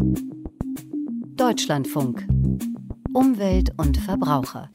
Deutschlandfunk. Umwelt und Verbraucher.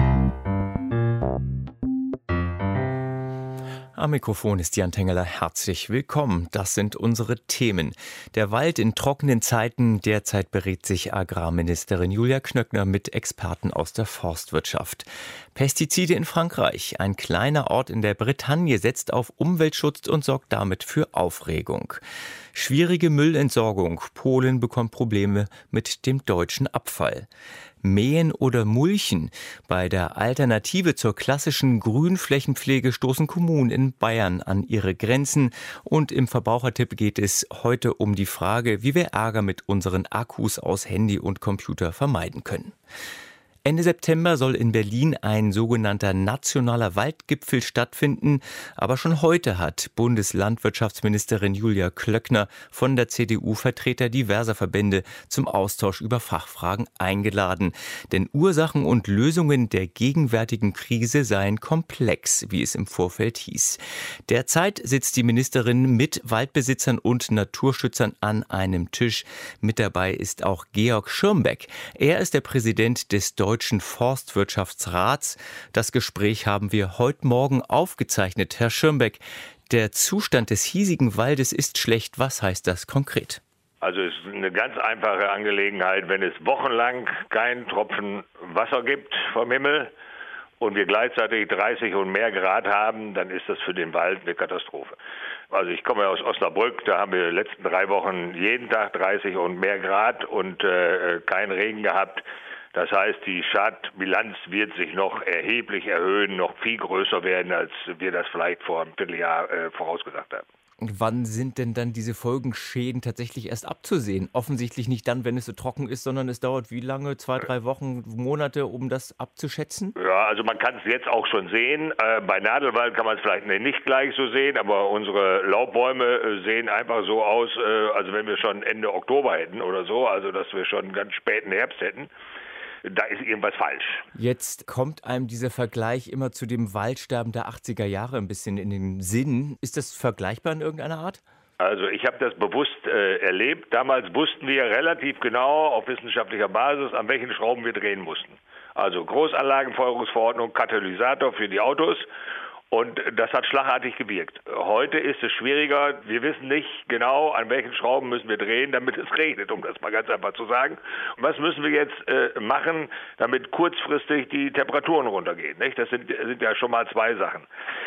Am Mikrofon ist Jan Tengeler. Herzlich willkommen. Das sind unsere Themen. Der Wald in trockenen Zeiten. Derzeit berät sich Agrarministerin Julia Knöckner mit Experten aus der Forstwirtschaft. Pestizide in Frankreich. Ein kleiner Ort in der Bretagne setzt auf Umweltschutz und sorgt damit für Aufregung. Schwierige Müllentsorgung. Polen bekommt Probleme mit dem deutschen Abfall. Mähen oder Mulchen. Bei der Alternative zur klassischen Grünflächenpflege stoßen Kommunen in Bayern an ihre Grenzen. Und im Verbrauchertipp geht es heute um die Frage, wie wir Ärger mit unseren Akkus aus Handy und Computer vermeiden können. Ende September soll in Berlin ein sogenannter nationaler Waldgipfel stattfinden. Aber schon heute hat Bundeslandwirtschaftsministerin Julia Klöckner von der CDU Vertreter diverser Verbände zum Austausch über Fachfragen eingeladen. Denn Ursachen und Lösungen der gegenwärtigen Krise seien komplex, wie es im Vorfeld hieß. Derzeit sitzt die Ministerin mit Waldbesitzern und Naturschützern an einem Tisch. Mit dabei ist auch Georg Schirmbeck. Er ist der Präsident des Deutschen Forstwirtschaftsrats. Das Gespräch haben wir heute Morgen aufgezeichnet. Herr Schirmbeck, der Zustand des hiesigen Waldes ist schlecht. Was heißt das konkret? Also es ist eine ganz einfache Angelegenheit, wenn es wochenlang keinen Tropfen Wasser gibt vom Himmel und wir gleichzeitig 30 und mehr Grad haben, dann ist das für den Wald eine Katastrophe. Also ich komme aus Osnabrück, da haben wir die letzten 3 Wochen jeden Tag 30 und mehr Grad und keinen Regen gehabt. Das heißt, die Schadbilanz wird sich noch erheblich erhöhen, noch viel größer werden, als wir das vielleicht vor einem Vierteljahr vorausgesagt haben. Und wann sind denn dann diese Folgenschäden tatsächlich erst abzusehen? Offensichtlich nicht dann, wenn es so trocken ist, sondern es dauert wie lange? 2, 3 Wochen, Monate, um das abzuschätzen? Ja, also man kann es jetzt auch schon sehen. Bei Nadelwald kann man es vielleicht nicht gleich so sehen, aber unsere Laubbäume sehen einfach so aus, als wenn wir schon Ende Oktober hätten oder so, also dass wir schon ganz späten Herbst hätten. Da ist irgendwas falsch. Jetzt kommt einem dieser Vergleich immer zu dem Waldsterben der 80er Jahre ein bisschen in den Sinn. Ist das vergleichbar in irgendeiner Art? Also ich habe das bewusst erlebt. Damals wussten wir relativ genau auf wissenschaftlicher Basis, an welchen Schrauben wir drehen mussten. Also Großanlagenfeuerungsverordnung, Katalysator für die Autos. Und das hat schlagartig gewirkt. Heute ist es schwieriger. Wir wissen nicht genau, an welchen Schrauben müssen wir drehen, damit es regnet, um das mal ganz einfach zu sagen. Und was müssen wir jetzt machen, damit kurzfristig die Temperaturen runtergehen? Nicht? Das sind ja schon mal 2 Sachen.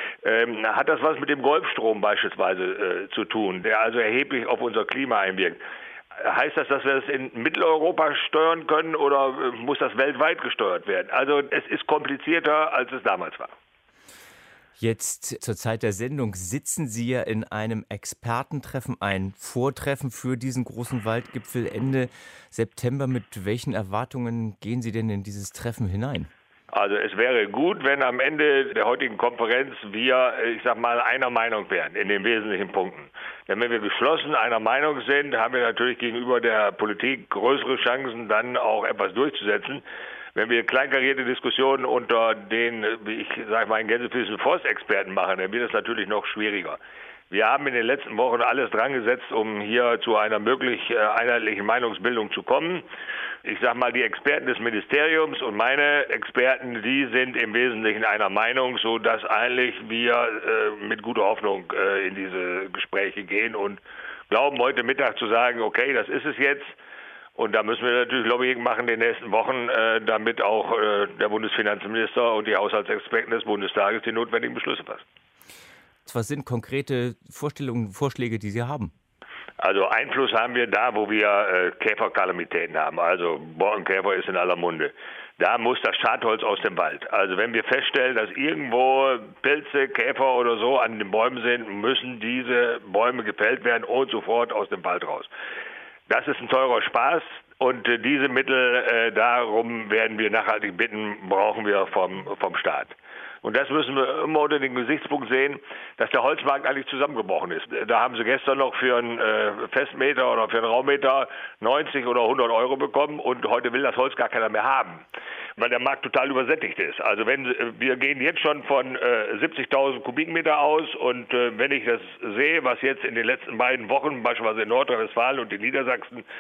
Hat das was mit dem Golfstrom beispielsweise zu tun, der also erheblich auf unser Klima einwirkt? Heißt das, dass wir das in Mitteleuropa steuern können oder muss das weltweit gesteuert werden? Also es ist komplizierter, als es damals war. Jetzt zur Zeit der Sendung sitzen Sie ja in einem Expertentreffen, ein Vortreffen für diesen großen Waldgipfel Ende September. Mit welchen Erwartungen gehen Sie denn in dieses Treffen hinein? Also es wäre gut, wenn am Ende der heutigen Konferenz wir, einer Meinung wären in den wesentlichen Punkten. Denn wenn wir geschlossen einer Meinung sind, haben wir natürlich gegenüber der Politik größere Chancen, dann auch etwas durchzusetzen. Wenn wir kleinkarierte Diskussionen unter den, in Gänsefüßen Forstexperten machen, dann wird es natürlich noch schwieriger. Wir haben in den letzten Wochen alles dran gesetzt, um hier zu einer möglich einheitlichen Meinungsbildung zu kommen. Die Experten des Ministeriums und meine Experten, die sind im Wesentlichen einer Meinung, so dass eigentlich wir mit guter Hoffnung in diese Gespräche gehen und glauben heute Mittag zu sagen, okay, das ist es jetzt. Und da müssen wir natürlich Lobbying machen in den nächsten Wochen, damit auch der Bundesfinanzminister und die Haushaltsexperten des Bundestages die notwendigen Beschlüsse fassen. Was sind konkrete Vorschläge, die Sie haben? Also Einfluss haben wir da, wo wir Käferkalamitäten haben. Also Borkenkäfer ist in aller Munde. Da muss das Schadholz aus dem Wald. Also wenn wir feststellen, dass irgendwo Pilze, Käfer oder so an den Bäumen sind, müssen diese Bäume gefällt werden und sofort aus dem Wald raus. Das ist ein teurer Spaß und diese Mittel, darum werden wir nachhaltig bitten, brauchen wir vom Staat. Und das müssen wir immer unter dem Gesichtspunkt sehen, dass der Holzmarkt eigentlich zusammengebrochen ist. Da haben sie gestern noch für einen Festmeter oder für einen Raummeter 90 oder 100 Euro bekommen und heute will das Holz gar keiner mehr haben, weil der Markt total übersättigt ist. Also wir gehen jetzt schon von 70.000 Kubikmeter aus und wenn ich das sehe, was jetzt in den letzten beiden Wochen beispielsweise in Nordrhein-Westfalen und in Niedersachsen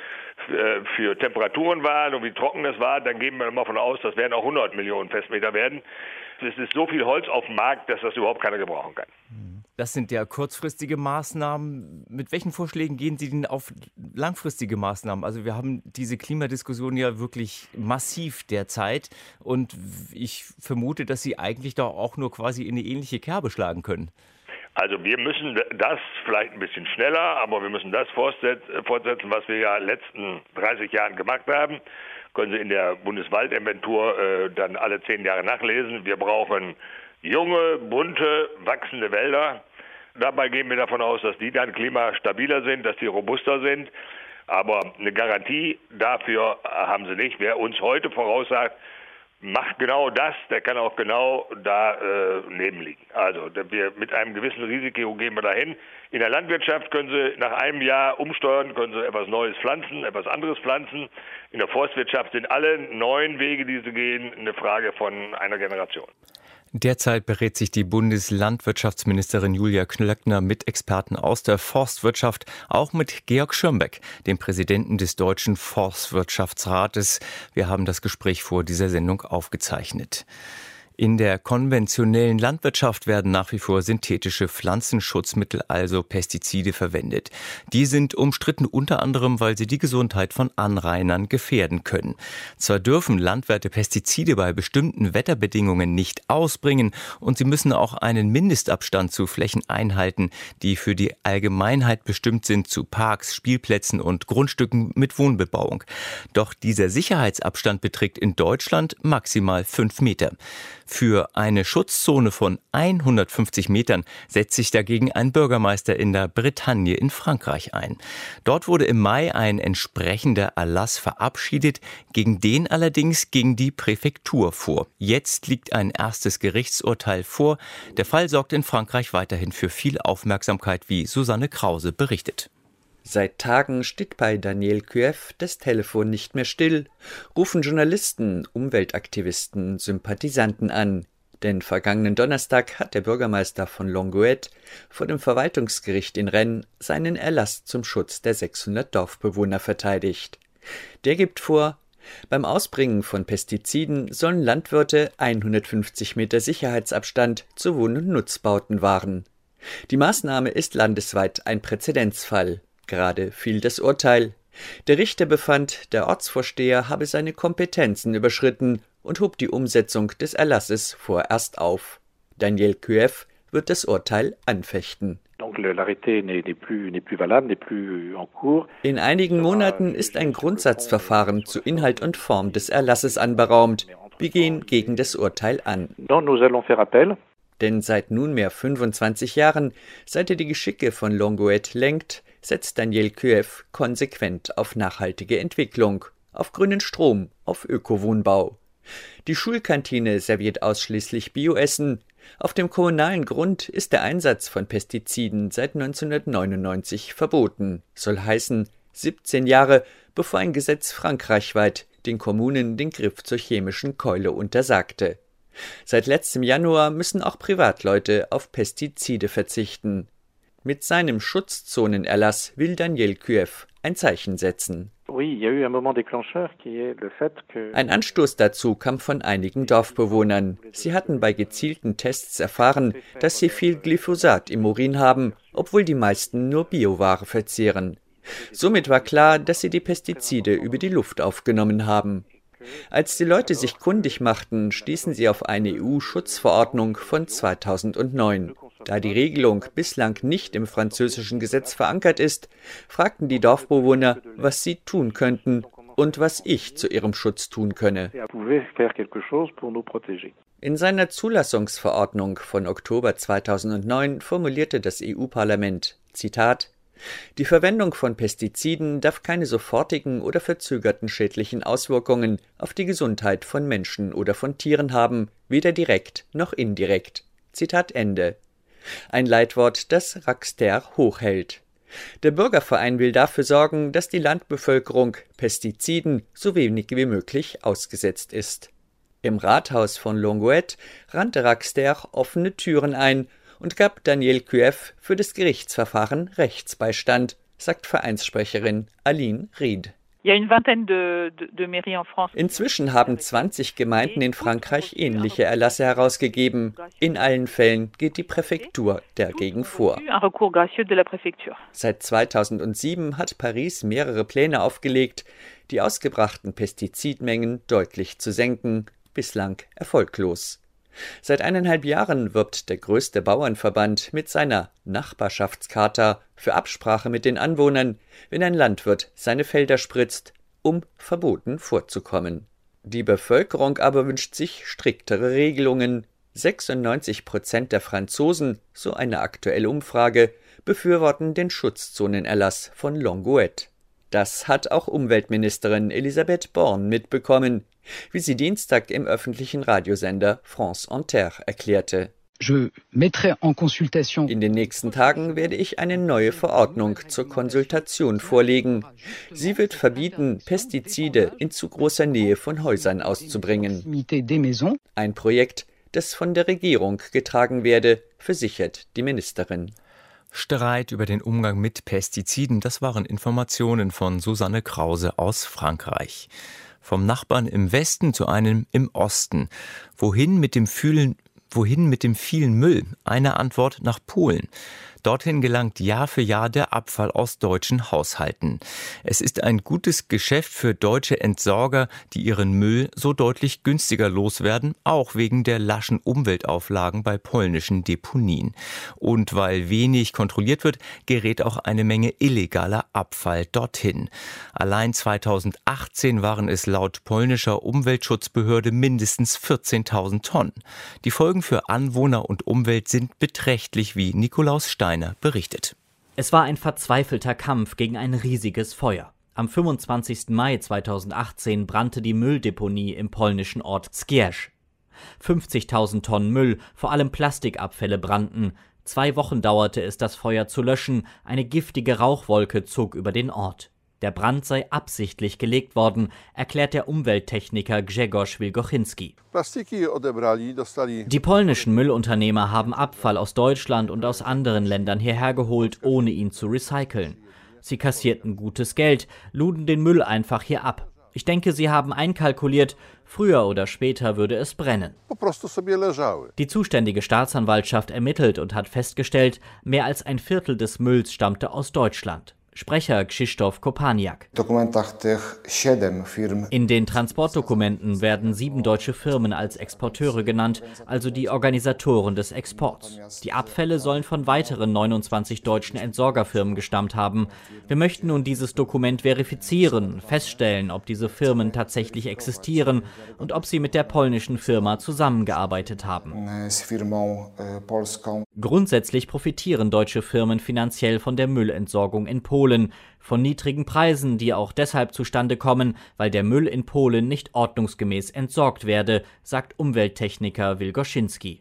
für Temperaturen waren und wie trocken es war, dann gehen wir mal davon aus, das werden auch 100 Millionen Festmeter werden. Es ist so viel Holz auf dem Markt, dass das überhaupt keiner gebrauchen kann. Das sind ja kurzfristige Maßnahmen. Mit welchen Vorschlägen gehen Sie denn auf langfristige Maßnahmen? Also wir haben diese Klimadiskussion ja wirklich massiv derzeit und ich vermute, dass Sie eigentlich da auch nur quasi in eine ähnliche Kerbe schlagen können. Also wir müssen das vielleicht ein bisschen schneller, aber wir müssen das fortsetzen, was wir ja in den letzten 30 Jahren gemacht haben. Können Sie in der Bundeswaldinventur dann alle 10 Jahre nachlesen. Wir brauchen junge, bunte, wachsende Wälder. Dabei gehen wir davon aus, dass die dann klimastabiler sind, dass die robuster sind. Aber eine Garantie dafür haben sie nicht. Wer uns heute voraussagt, macht genau das, der kann auch genau daneben liegen. Also wir mit einem gewissen Risiko gehen wir dahin. In der Landwirtschaft können Sie nach einem Jahr umsteuern, können Sie etwas Neues pflanzen, etwas anderes pflanzen. In der Forstwirtschaft sind alle neuen Wege, die Sie gehen, eine Frage von einer Generation. Derzeit berät sich die Bundeslandwirtschaftsministerin Julia Klöckner mit Experten aus der Forstwirtschaft, auch mit Georg Schirmbeck, dem Präsidenten des Deutschen Forstwirtschaftsrates. Wir haben das Gespräch vor dieser Sendung aufgezeichnet. In der konventionellen Landwirtschaft werden nach wie vor synthetische Pflanzenschutzmittel, also Pestizide, verwendet. Die sind umstritten unter anderem, weil sie die Gesundheit von Anrainern gefährden können. Zwar dürfen Landwirte Pestizide bei bestimmten Wetterbedingungen nicht ausbringen und sie müssen auch einen Mindestabstand zu Flächen einhalten, die für die Allgemeinheit bestimmt sind, zu Parks, Spielplätzen und Grundstücken mit Wohnbebauung. Doch dieser Sicherheitsabstand beträgt in Deutschland maximal 5 Meter. Für eine Schutzzone von 150 Metern setzt sich dagegen ein Bürgermeister in der Bretagne in Frankreich ein. Dort wurde im Mai ein entsprechender Erlass verabschiedet, gegen den allerdings ging die Präfektur vor. Jetzt liegt ein erstes Gerichtsurteil vor. Der Fall sorgt in Frankreich weiterhin für viel Aufmerksamkeit, wie Susanne Krause berichtet. Seit Tagen steht bei Daniel Cueff das Telefon nicht mehr still, rufen Journalisten, Umweltaktivisten, Sympathisanten an. Denn vergangenen Donnerstag hat der Bürgermeister von Longueuil vor dem Verwaltungsgericht in Rennes seinen Erlass zum Schutz der 600 Dorfbewohner verteidigt. Der gibt vor, beim Ausbringen von Pestiziden sollen Landwirte 150 Meter Sicherheitsabstand zu Wohn- und Nutzbauten wahren. Die Maßnahme ist landesweit ein Präzedenzfall. Gerade fiel das Urteil. Der Richter befand, der Ortsvorsteher habe seine Kompetenzen überschritten und hob die Umsetzung des Erlasses vorerst auf. Daniel Cueff wird das Urteil anfechten. In einigen Monaten ist ein Grundsatzverfahren zu Inhalt und Form des Erlasses anberaumt. Wir gehen gegen das Urteil an. Denn seit nunmehr 25 Jahren, seit er die Geschicke von Longueuil lenkt, setzt Daniel Cueff konsequent auf nachhaltige Entwicklung, auf grünen Strom, auf Ökowohnbau. Die Schulkantine serviert ausschließlich Bioessen. Auf dem kommunalen Grund ist der Einsatz von Pestiziden seit 1999 verboten. Soll heißen, 17 Jahre, bevor ein Gesetz frankreichweit den Kommunen den Griff zur chemischen Keule untersagte. Seit letztem Januar müssen auch Privatleute auf Pestizide verzichten. Mit seinem Schutzzonenerlass will Daniel Cueff ein Zeichen setzen. Ein Anstoß dazu kam von einigen Dorfbewohnern. Sie hatten bei gezielten Tests erfahren, dass sie viel Glyphosat im Urin haben, obwohl die meisten nur Bioware verzehren. Somit war klar, dass sie die Pestizide über die Luft aufgenommen haben. Als die Leute sich kundig machten, stießen sie auf eine EU-Schutzverordnung von 2009. Da die Regelung bislang nicht im französischen Gesetz verankert ist, fragten die Dorfbewohner, was sie tun könnten und was ich zu ihrem Schutz tun könne. In seiner Zulassungsverordnung von Oktober 2009 formulierte das EU-Parlament, Zitat, die Verwendung von Pestiziden darf keine sofortigen oder verzögerten schädlichen Auswirkungen auf die Gesundheit von Menschen oder von Tieren haben, weder direkt noch indirekt. Zitat Ende. Ein Leitwort, das Raxter hochhält. Der Bürgerverein will dafür sorgen, dass die Landbevölkerung Pestiziden so wenig wie möglich ausgesetzt ist. Im Rathaus von Longueuil rannte Raxter offene Türen ein und gab Daniel Cueff für das Gerichtsverfahren Rechtsbeistand, sagt Vereinssprecherin Aline Ried. Inzwischen haben 20 Gemeinden in Frankreich ähnliche Erlasse herausgegeben. In allen Fällen geht die Präfektur dagegen vor. Seit 2007 hat Paris mehrere Pläne aufgelegt, die ausgebrachten Pestizidmengen deutlich zu senken, bislang erfolglos. Seit 1,5 Jahren wirbt der größte Bauernverband mit seiner Nachbarschaftscharta für Absprache mit den Anwohnern, wenn ein Landwirt seine Felder spritzt, um Verboten vorzukommen. Die Bevölkerung aber wünscht sich striktere Regelungen. 96% der Franzosen, so eine aktuelle Umfrage, befürworten den Schutzzonenerlass von Longueuil. Das hat auch Umweltministerin Elisabeth Borne mitbekommen, wie sie Dienstag im öffentlichen Radiosender France Inter erklärte. In den nächsten Tagen werde ich eine neue Verordnung zur Konsultation vorlegen. Sie wird verbieten, Pestizide in zu großer Nähe von Häusern auszubringen. Ein Projekt, das von der Regierung getragen werde, versichert die Ministerin. Streit über den Umgang mit Pestiziden, das waren Informationen von Susanne Krause aus Frankreich. Vom Nachbarn im Westen zu einem im Osten. Wohin mit dem vielen Müll? Eine Antwort: nach Polen. Dorthin gelangt Jahr für Jahr der Abfall aus deutschen Haushalten. Es ist ein gutes Geschäft für deutsche Entsorger, die ihren Müll so deutlich günstiger loswerden, auch wegen der laschen Umweltauflagen bei polnischen Deponien. Und weil wenig kontrolliert wird, gerät auch eine Menge illegaler Abfall dorthin. Allein 2018 waren es laut polnischer Umweltschutzbehörde mindestens 14.000 Tonnen. Die Folgen für Anwohner und Umwelt sind beträchtlich, wie Nikolaus Steiner berichtet. Es war ein verzweifelter Kampf gegen ein riesiges Feuer. Am 25. Mai 2018 brannte die Mülldeponie im polnischen Ort Skierz. 50.000 Tonnen Müll, vor allem Plastikabfälle, brannten. 2 Wochen dauerte es, das Feuer zu löschen. Eine giftige Rauchwolke zog über den Ort. Der Brand sei absichtlich gelegt worden, erklärt der Umwelttechniker Grzegorz Wilgochinski. Die polnischen Müllunternehmer haben Abfall aus Deutschland und aus anderen Ländern hierher geholt, ohne ihn zu recyceln. Sie kassierten gutes Geld, luden den Müll einfach hier ab. Ich denke, sie haben einkalkuliert, früher oder später würde es brennen. Die zuständige Staatsanwaltschaft ermittelt und hat festgestellt, mehr als ein Viertel des Mülls stammte aus Deutschland. Sprecher Krzysztof Kopaniak. In den Transportdokumenten werden 7 deutsche Firmen als Exporteure genannt, also die Organisatoren des Exports. Die Abfälle sollen von weiteren 29 deutschen Entsorgerfirmen gestammt haben. Wir möchten nun dieses Dokument verifizieren, feststellen, ob diese Firmen tatsächlich existieren und ob sie mit der polnischen Firma zusammengearbeitet haben. Grundsätzlich profitieren deutsche Firmen finanziell von der Müllentsorgung in Polen. Von niedrigen Preisen, die auch deshalb zustande kommen, weil der Müll in Polen nicht ordnungsgemäß entsorgt werde, sagt Umwelttechniker Wilgochinski.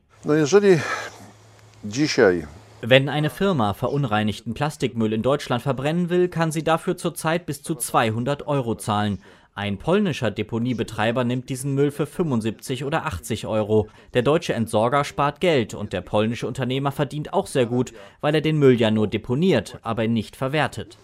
Wenn eine Firma verunreinigten Plastikmüll in Deutschland verbrennen will, kann sie dafür zurzeit bis zu 200 € zahlen. Ein polnischer Deponiebetreiber nimmt diesen Müll für 75 oder 80 €. Der deutsche Entsorger spart Geld und der polnische Unternehmer verdient auch sehr gut, weil er den Müll ja nur deponiert, aber nicht verwertet.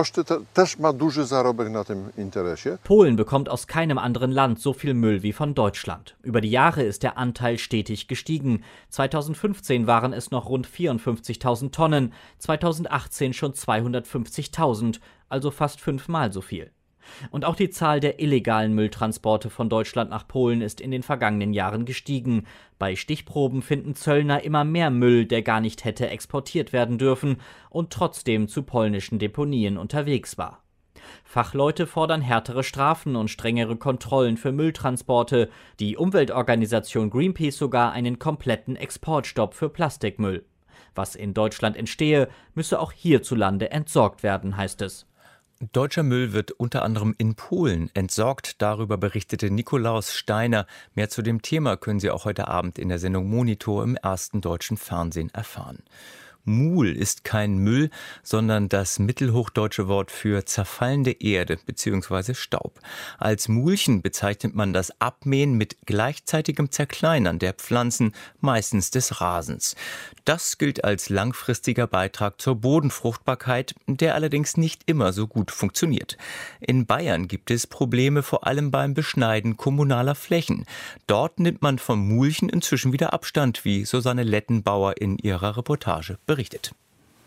Polen bekommt aus keinem anderen Land so viel Müll wie von Deutschland. Über die Jahre ist der Anteil stetig gestiegen. 2015 waren es noch rund 54.000 Tonnen, 2018 schon 250.000, also fast 5-mal so viel. Und auch die Zahl der illegalen Mülltransporte von Deutschland nach Polen ist in den vergangenen Jahren gestiegen. Bei Stichproben finden Zöllner immer mehr Müll, der gar nicht hätte exportiert werden dürfen und trotzdem zu polnischen Deponien unterwegs war. Fachleute fordern härtere Strafen und strengere Kontrollen für Mülltransporte, die Umweltorganisation Greenpeace sogar einen kompletten Exportstopp für Plastikmüll. Was in Deutschland entstehe, müsse auch hierzulande entsorgt werden, heißt es. Deutscher Müll wird unter anderem in Polen entsorgt. Darüber berichtete Nikolaus Steiner. Mehr zu dem Thema können Sie auch heute Abend in der Sendung Monitor im ersten deutschen Fernsehen erfahren. Mul ist kein Müll, sondern das mittelhochdeutsche Wort für zerfallende Erde bzw. Staub. Als Mulchen bezeichnet man das Abmähen mit gleichzeitigem Zerkleinern der Pflanzen, meistens des Rasens. Das gilt als langfristiger Beitrag zur Bodenfruchtbarkeit, der allerdings nicht immer so gut funktioniert. In Bayern gibt es Probleme vor allem beim Beschneiden kommunaler Flächen. Dort nimmt man vom Mulchen inzwischen wieder Abstand, wie Susanne Lettenbauer in ihrer Reportage berichtet.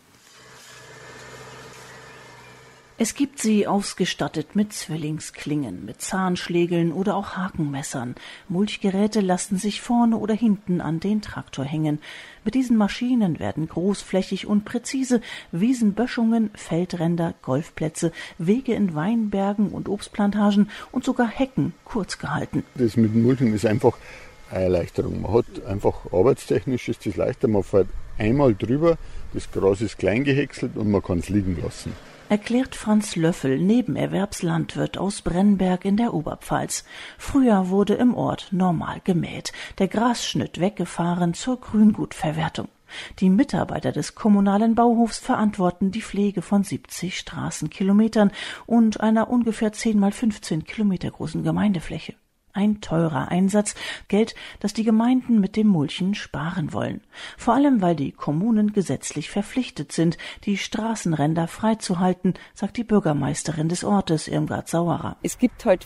Es gibt sie ausgestattet mit Zwillingsklingen, mit Zahnschlägeln oder auch Hakenmessern. Mulchgeräte lassen sich vorne oder hinten an den Traktor hängen. Mit diesen Maschinen werden großflächig und präzise Wiesenböschungen, Feldränder, Golfplätze, Wege in Weinbergen und Obstplantagen und sogar Hecken kurz gehalten. Das mit dem Mulchen ist einfach eine Erleichterung. Man hat einfach arbeitstechnisch ist das leichter, man fährt einmal drüber, das Gras ist klein gehäckselt und man kann es liegen lassen. Erklärt Franz Löffel, Nebenerwerbslandwirt aus Brennberg in der Oberpfalz. Früher wurde im Ort normal gemäht, der Grasschnitt weggefahren zur Grüngutverwertung. Die Mitarbeiter des kommunalen Bauhofs verantworten die Pflege von 70 Straßenkilometern und einer ungefähr 10 mal 15 Kilometer großen Gemeindefläche. Ein teurer Einsatz, Geld, das die Gemeinden mit dem Mulchen sparen wollen. Vor allem, weil die Kommunen gesetzlich verpflichtet sind, die Straßenränder freizuhalten, sagt die Bürgermeisterin des Ortes, Irmgard Sauerer. Es gibt halt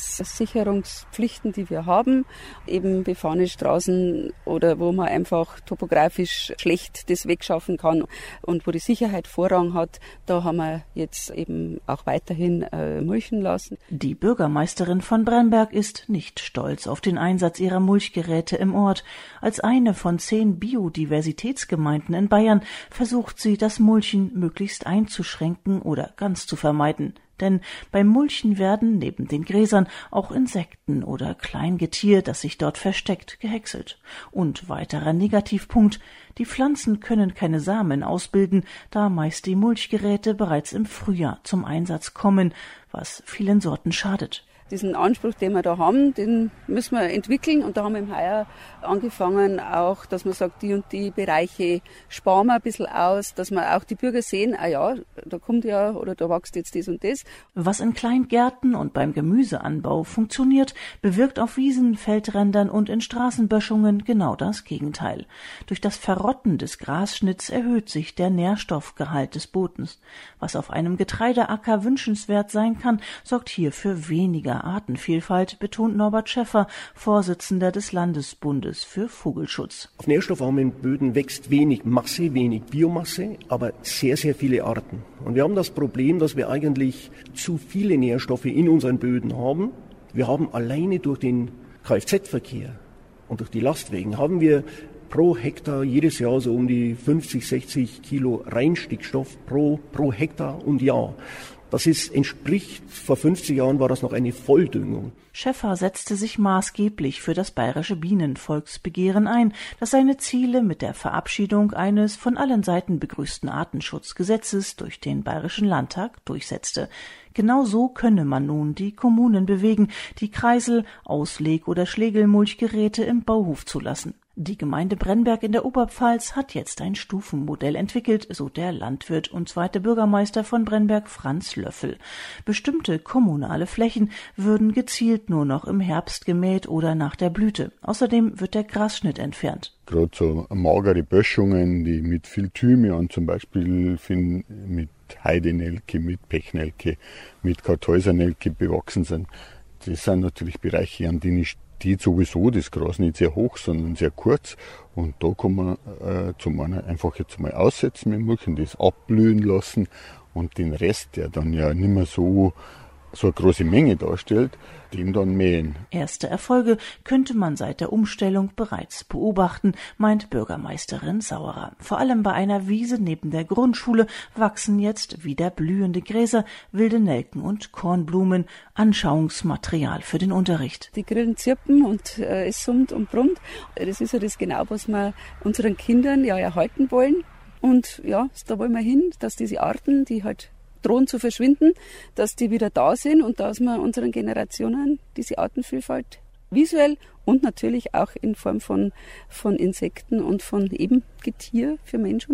Verkehrssicherungspflichten, die wir haben, eben befahrene Straßen oder wo man einfach topografisch schlecht das wegschaffen kann und wo die Sicherheit Vorrang hat. Da haben wir jetzt eben auch weiterhin mulchen lassen. Die Bürgermeisterin von Brennberg ist nicht stolz auf den Einsatz ihrer Mulchgeräte im Ort. Als eine von 10 Biodiversitätsgemeinden in Bayern versucht sie, das Mulchen möglichst einzuschränken oder ganz zu vermeiden. Denn beim Mulchen werden neben den Gräsern auch Insekten oder Kleingetier, das sich dort versteckt, gehäckselt. Und weiterer Negativpunkt: Die Pflanzen können keine Samen ausbilden, da meist die Mulchgeräte bereits im Frühjahr zum Einsatz kommen, was vielen Sorten schadet. Diesen Anspruch, den wir da haben, den müssen wir entwickeln. Und da haben wir im Heuer angefangen, auch, dass man sagt, die und die Bereiche sparen wir ein bisschen aus, dass wir auch die Bürger sehen, ja, da kommt ja oder da wächst jetzt das und das. Was in Kleingärten und beim Gemüseanbau funktioniert, bewirkt auf Wiesen, Feldrändern und in Straßenböschungen genau das Gegenteil. Durch das Verrotten des Grasschnitts erhöht sich der Nährstoffgehalt des Bodens. Was auf einem Getreideacker wünschenswert sein kann, sorgt hier für weniger Artenvielfalt, betont Norbert Schäffer, Vorsitzender des Landesbundes für Vogelschutz. Auf nährstoffarmen Böden wächst wenig Masse, wenig Biomasse, aber sehr, sehr viele Arten. Und wir haben das Problem, dass wir eigentlich zu viele Nährstoffe in unseren Böden haben. Wir haben alleine durch den Kfz-Verkehr und durch die Lastwagen haben wir pro Hektar jedes Jahr so um die 50, 60 Kilo Reinstickstoff pro Hektar und Jahr. Das entspricht, vor 50 Jahren war das noch eine Volldüngung. Schäffer setzte sich maßgeblich für das bayerische Bienenvolksbegehren ein, das seine Ziele mit der Verabschiedung eines von allen Seiten begrüßten Artenschutzgesetzes durch den Bayerischen Landtag durchsetzte. Genau so könne man nun die Kommunen bewegen, die Kreisel-, Ausleg- oder Schlegelmulchgeräte im Bauhof zulassen. Die Gemeinde Brennberg in der Oberpfalz hat jetzt ein Stufenmodell entwickelt, so der Landwirt und zweite Bürgermeister von Brennberg Franz Löffel. Bestimmte kommunale Flächen würden gezielt nur noch im Herbst gemäht oder nach der Blüte. Außerdem wird der Grasschnitt entfernt. Gerade so magere Böschungen, die mit viel Thymian zum Beispiel mit Heidenelke, mit Pechnelke, mit Kartäusernelke bewachsen sind. Das sind natürlich Bereiche, an denen steht sowieso das Gras nicht sehr hoch, sondern sehr kurz. Und da kann man zum einen einfach jetzt mal aussetzen mit dem Mulchen, das abblühen lassen und den Rest, der dann ja nicht mehr so eine große Menge darstellt, den dann mähen. Erste Erfolge könnte man seit der Umstellung bereits beobachten, meint Bürgermeisterin Sauerer. Vor allem bei einer Wiese neben der Grundschule wachsen jetzt wieder blühende Gräser, wilde Nelken und Kornblumen, Anschauungsmaterial für den Unterricht. Die Grillen zirpen und es summt und brummt. Das ist ja das genau, was wir unseren Kindern ja erhalten wollen. Und ja, da wollen wir hin, dass diese Arten, die halt drohen zu verschwinden, dass die wieder da sind und dass wir unseren Generationen diese Artenvielfalt visuell und natürlich auch in Form von Insekten und von eben Getier für Mensch und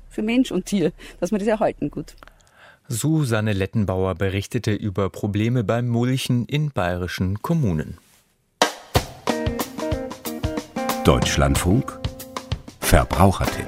für Mensch und Tier, dass wir das erhalten gut. Susanne Lettenbauer berichtete über Probleme beim Mulchen in bayerischen Kommunen. Deutschlandfunk Verbrauchertipp.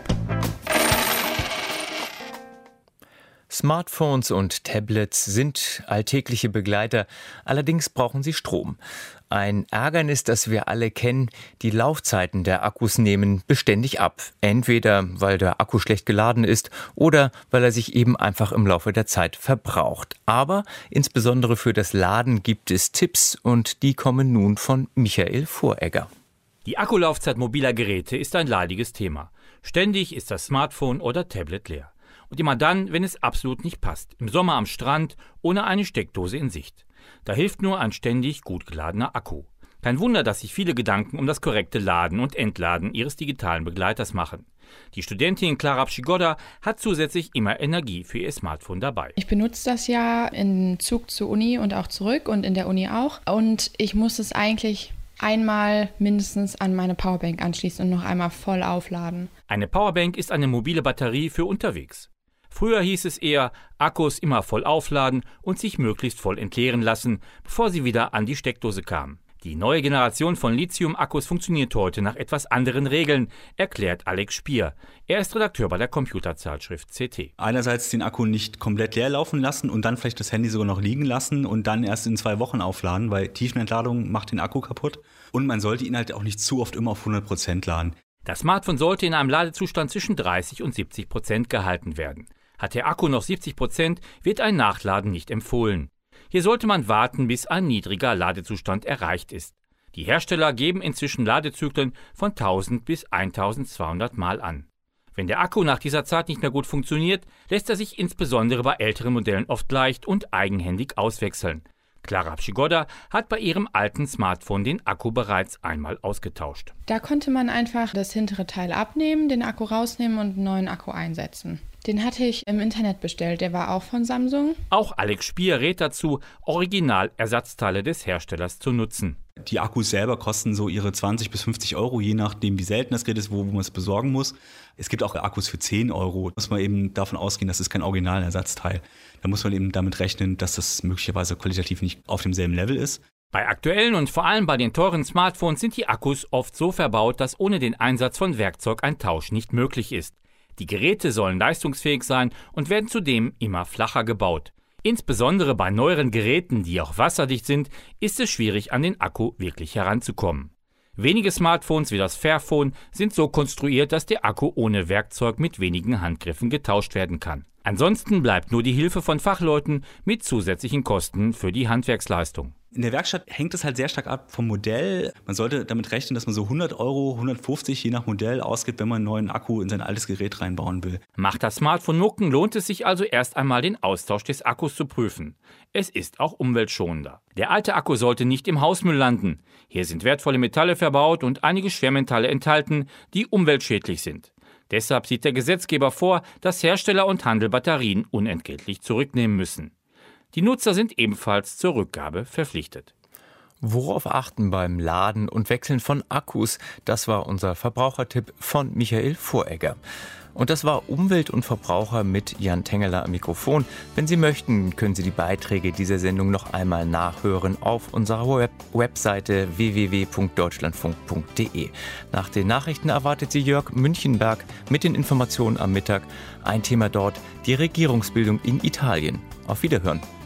Smartphones und Tablets sind alltägliche Begleiter, allerdings brauchen sie Strom. Ein Ärgernis, das wir alle kennen: die Laufzeiten der Akkus nehmen beständig ab. Entweder weil der Akku schlecht geladen ist oder weil er sich eben einfach im Laufe der Zeit verbraucht. Aber insbesondere für das Laden gibt es Tipps und die kommen nun von Michael Voregger. Die Akkulaufzeit mobiler Geräte ist ein leidiges Thema. Ständig ist das Smartphone oder Tablet leer. Und immer dann, wenn es absolut nicht passt. Im Sommer am Strand, ohne eine Steckdose in Sicht. Da hilft nur ein ständig gut geladener Akku. Kein Wunder, dass sich viele Gedanken um das korrekte Laden und Entladen ihres digitalen Begleiters machen. Die Studentin Klara Pschigoda hat zusätzlich immer Energie für ihr Smartphone dabei. Ich benutze das ja im Zug zur Uni und auch zurück und in der Uni auch. Und ich muss es eigentlich einmal mindestens an meine Powerbank anschließen und noch einmal voll aufladen. Eine Powerbank ist eine mobile Batterie für unterwegs. Früher hieß es eher, Akkus immer voll aufladen und sich möglichst voll entleeren lassen, bevor sie wieder an die Steckdose kamen. Die neue Generation von Lithium-Akkus funktioniert heute nach etwas anderen Regeln, erklärt Alex Spier. Er ist Redakteur bei der Computerzeitschrift CT. Einerseits den Akku nicht komplett leer laufen lassen und dann vielleicht das Handy sogar noch liegen lassen und dann erst in 2 Wochen aufladen, weil Tiefenentladung macht den Akku kaputt. Und man sollte ihn halt auch nicht zu oft immer auf 100% laden. Das Smartphone sollte in einem Ladezustand zwischen 30 und 70% gehalten werden. Hat der Akku noch 70%, wird ein Nachladen nicht empfohlen. Hier sollte man warten, bis ein niedriger Ladezustand erreicht ist. Die Hersteller geben inzwischen Ladezyklen von 1000 bis 1200 Mal an. Wenn der Akku nach dieser Zeit nicht mehr gut funktioniert, lässt er sich insbesondere bei älteren Modellen oft leicht und eigenhändig auswechseln. Klara Pschigoda hat bei ihrem alten Smartphone den Akku bereits einmal ausgetauscht. Da konnte man einfach das hintere Teil abnehmen, den Akku rausnehmen und einen neuen Akku einsetzen. Den hatte ich im Internet bestellt, der war auch von Samsung. Auch Alex Spier rät dazu, Originalersatzteile des Herstellers zu nutzen. Die Akkus selber kosten so ihre 20 bis 50 Euro, je nachdem wie selten das Gerät ist, wo man es besorgen muss. Es gibt auch Akkus für 10 Euro. Da muss man eben davon ausgehen, das ist kein Originalersatzteil. Da muss man eben damit rechnen, dass das möglicherweise qualitativ nicht auf demselben Level ist. Bei aktuellen und vor allem bei den teuren Smartphones sind die Akkus oft so verbaut, dass ohne den Einsatz von Werkzeug ein Tausch nicht möglich ist. Die Geräte sollen leistungsfähig sein und werden zudem immer flacher gebaut. Insbesondere bei neueren Geräten, die auch wasserdicht sind, ist es schwierig, an den Akku wirklich heranzukommen. Wenige Smartphones wie das Fairphone sind so konstruiert, dass der Akku ohne Werkzeug mit wenigen Handgriffen getauscht werden kann. Ansonsten bleibt nur die Hilfe von Fachleuten mit zusätzlichen Kosten für die Handwerksleistung. In der Werkstatt hängt es halt sehr stark ab vom Modell. Man sollte damit rechnen, dass man so 100 Euro, 150 je nach Modell ausgibt, wenn man einen neuen Akku in sein altes Gerät reinbauen will. Macht das Smartphone Mucken, lohnt es sich also erst einmal, den Austausch des Akkus zu prüfen. Es ist auch umweltschonender. Der alte Akku sollte nicht im Hausmüll landen. Hier sind wertvolle Metalle verbaut und einige Schwermetalle enthalten, die umweltschädlich sind. Deshalb sieht der Gesetzgeber vor, dass Hersteller und Handel Batterien unentgeltlich zurücknehmen müssen. Die Nutzer sind ebenfalls zur Rückgabe verpflichtet. Worauf achten beim Laden und Wechseln von Akkus? Das war unser Verbrauchertipp von Michael Voregger. Und das war Umwelt und Verbraucher mit Jan Tengeler am Mikrofon. Wenn Sie möchten, können Sie die Beiträge dieser Sendung noch einmal nachhören auf unserer Webseite www.deutschlandfunk.de. Nach den Nachrichten erwartet Sie Jörg Münchenberg mit den Informationen am Mittag. Ein Thema dort: die Regierungsbildung in Italien. Auf Wiederhören.